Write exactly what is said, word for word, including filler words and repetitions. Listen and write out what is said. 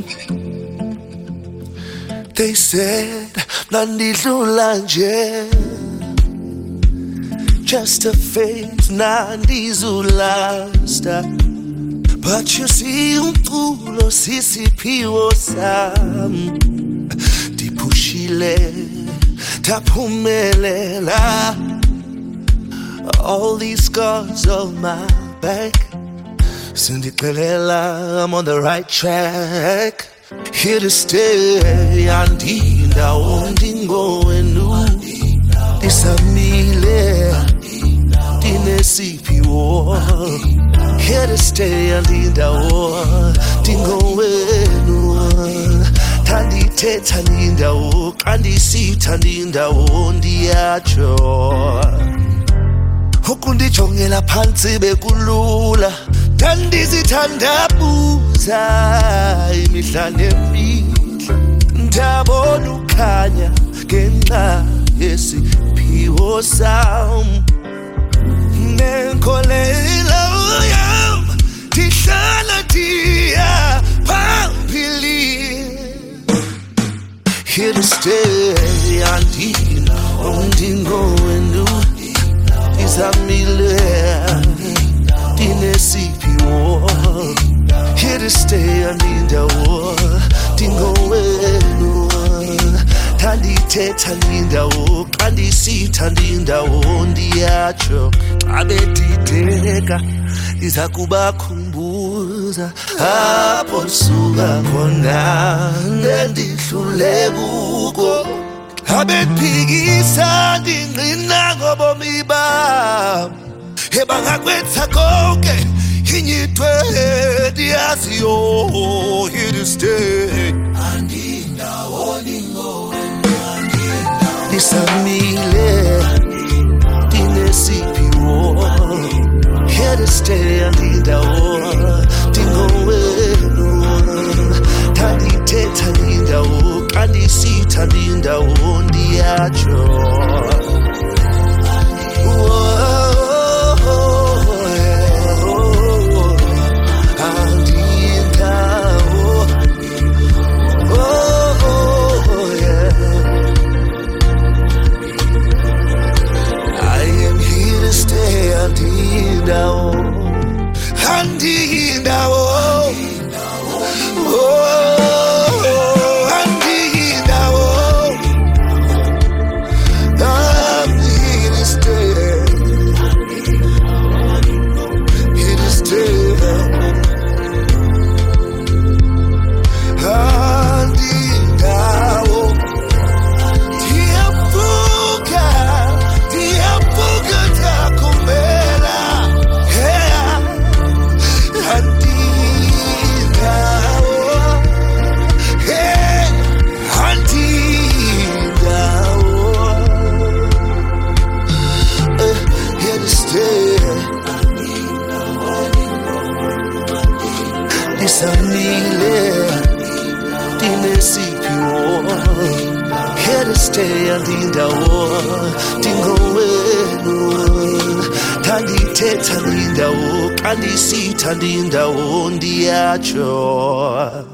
They said nandidlula nje, just a phase nandizulasta. But you see umculo sisiphiwo sam, diphushile taphumelela. All these scars on my back, sindixelela I'm on the right track. Here to stay, andindawo ndingowenu, ndisamile ndinesiphiwo. Here to stay, andindawo ndingowenu, thandithetha ndindawo, kandisitha ndindawo ndiyatsho. Ukundijongela phansi bekulula, ndandizithandabuza imihla nemihla, ndabona ukhanya ngenxa yesiphiwo sam. Nenkolelo yam ndihlala ndiya phambili. Here to stay, andinawo ndingowenu, ndisamile ndinesiphiwo. Here to stay, andindawo ndingowenu, thandithetha ndindawo, kandisitha ndindawo ndiyatsho. Xa bedideka ndiza kubakhumbuza apho suka khona nendihlule kuko. Xa bephikisa ndingqina ngobomi bam, ebangakwenza konke inyithwe ndiyaziyo. Here to stay, andindawo ndingowenu, ndisamile ndinesiphiwo. Here to stay, andindawo ndingowenu, thandithetha ndindawo, kandisitha ndindawo ndiyatsho. Ndisamile ndinesiphiwo. Here to stay, andindawo ndingowenu, thandithetha ndindawo, kandisitha ndindawo ndiyatsho.